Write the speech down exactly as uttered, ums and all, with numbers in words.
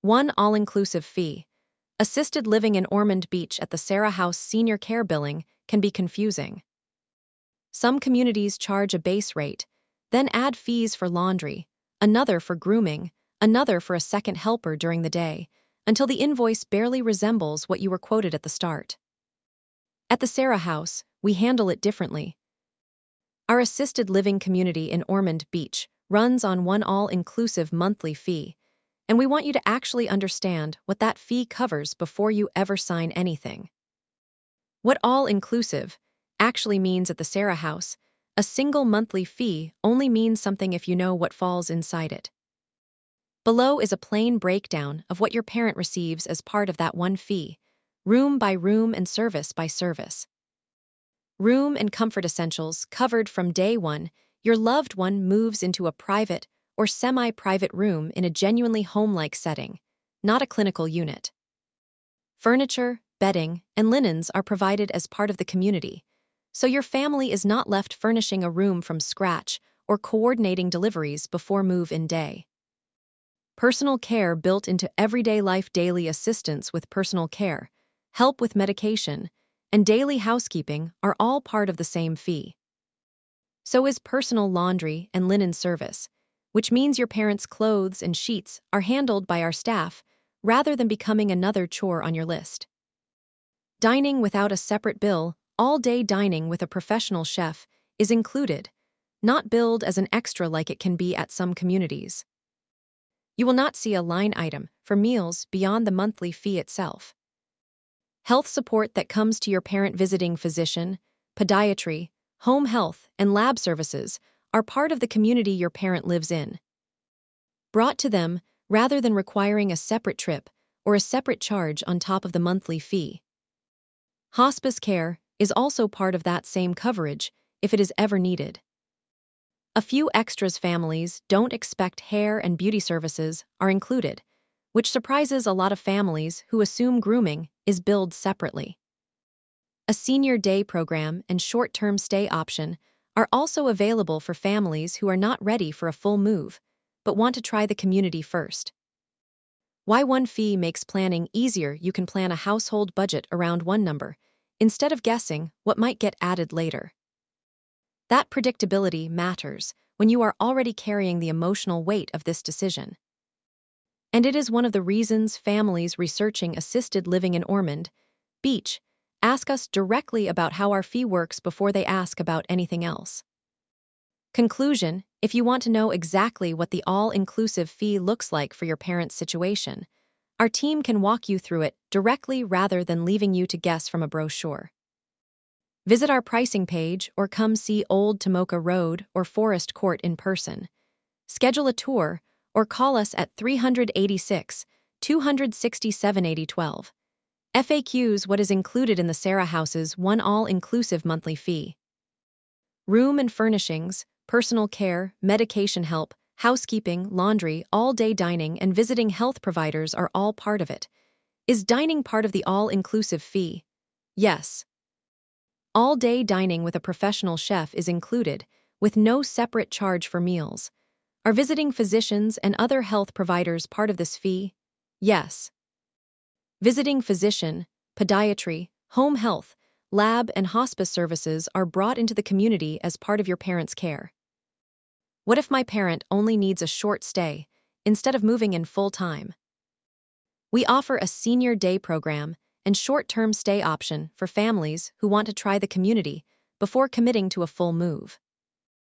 One all-inclusive fee. Assisted living in Ormond Beach at the Sarah House Senior Care Billing can be confusing. Some communities charge a base rate, then add fees for laundry, another for grooming, another for a second helper during the day, until the invoice barely resembles what you were quoted at the start. At the Sarah House, we handle it differently. Our assisted living community in Ormond Beach runs on one all-inclusive monthly fee, and we want you to actually understand what that fee covers before you ever sign anything. What all-inclusive actually means at the Sarah House, a single monthly fee only means something if you know what falls inside it. Below is a plain breakdown of what your parent receives as part of that one fee, room by room and service by service. Room and comfort essentials covered from day one. Your loved one moves into a private or semi-private room in a genuinely home-like setting, not a clinical unit. Furniture, bedding, and linens are provided as part of the community, so your family is not left furnishing a room from scratch or coordinating deliveries before move-in day. Personal care built into everyday life. Daily assistance with personal care, help with medication, and daily housekeeping are all part of the same fee. So is personal laundry and linen service, which means your parents' clothes and sheets are handled by our staff rather than becoming another chore on your list. Dining without a separate bill, all-day dining with a professional chef, is included, not billed as an extra like it can be at some communities. You will not see a line item for meals beyond the monthly fee itself. Health support that comes to your parent: visiting physician, podiatry, home health, and lab services are part of the community your parent lives in. Brought to them rather than requiring a separate trip or a separate charge on top of the monthly fee. Hospice care is also part of that same coverage if it is ever needed. A few extras. Families don't expect hair and beauty services are included, which surprises a lot of families who assume grooming is billed separately. A senior day program and short-term stay option are also available for families who are not ready for a full move, but want to try the community first. Why one fee makes planning easier? You can plan a household budget around one number, instead of guessing what might get added later. That predictability matters when you are already carrying the emotional weight of this decision. And it is one of the reasons families researching assisted living in Ormond Beach ask us directly about how our fee works before they ask about anything else. Conclusion: if you want to know exactly what the all-inclusive fee looks like for your parent's situation, our team can walk you through it directly rather than leaving you to guess from a brochure. Visit our pricing page or come see Old Tomoka Road or Forest Court in person. Schedule a tour or call us at three eight six, two six seven, eight zero one two. F A Qs: what is included in the Sarah House's one all-inclusive monthly fee? Room and furnishings, personal care, medication help, housekeeping, laundry, all-day dining, and visiting health providers are all part of it. Is dining part of the all-inclusive fee? Yes. All-day dining with a professional chef is included, with no separate charge for meals. Are visiting physicians and other health providers part of this fee? Yes. Visiting physician, podiatry, home health, lab, and hospice services are brought into the community as part of your parent's care. What if my parent only needs a short stay, instead of moving in full-time? We offer a senior day program and short-term stay option for families who want to try the community before committing to a full move.